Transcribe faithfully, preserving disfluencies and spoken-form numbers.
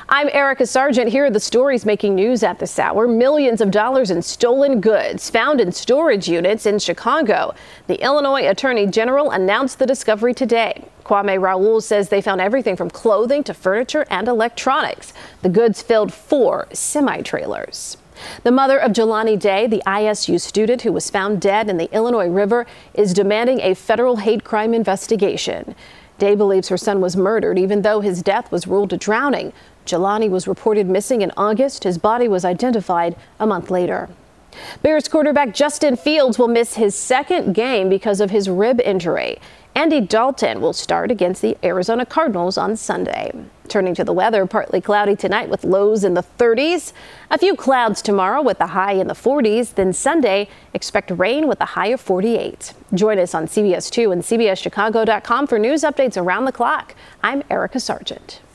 I'm Erica Sargent. Here are the stories making news at this hour. Millions of dollars in stolen goods found in storage units in Chicago. The Illinois Attorney General announced the discovery today. Kwame Raoul says they found everything from clothing to furniture and electronics. The goods filled four semi-trailers. The mother of Jelani Day, the I S U student who was found dead in the Illinois River, is demanding a federal hate crime investigation. Day believes her son was murdered, even though his death was ruled a drowning. Jelani was reported missing in August. His body was identified a month later. Bears quarterback Justin Fields will miss his second game because of his rib injury. Andy Dalton will start against the Arizona Cardinals on Sunday. Turning to the weather, partly cloudy tonight with lows in the thirties. A few clouds tomorrow with a high in the forties. Then Sunday, expect rain with a high of forty-eight. Join us on C B S two and C B S Chicago dot com for news updates around the clock. I'm Erica Sargent.